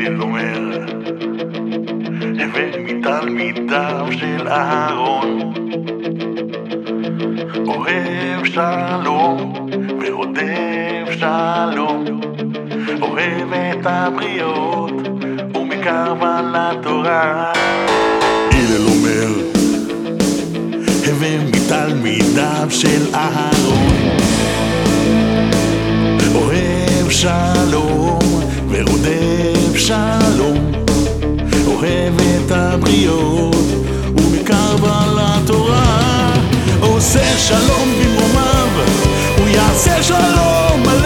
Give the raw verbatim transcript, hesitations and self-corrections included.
הלל אומר, הווה מתלמידיו של אהרון, אוהב שלום ורודף שלום, אוהב את הבריות ומקרב על התורה. הלל אומר, הווה מתלמידיו של אהרון, אוהב שלום ורודף שלום, אוהב את הבריות ומקרב על התורה. עושה שלום במרומיו, הוא יעשה שלום על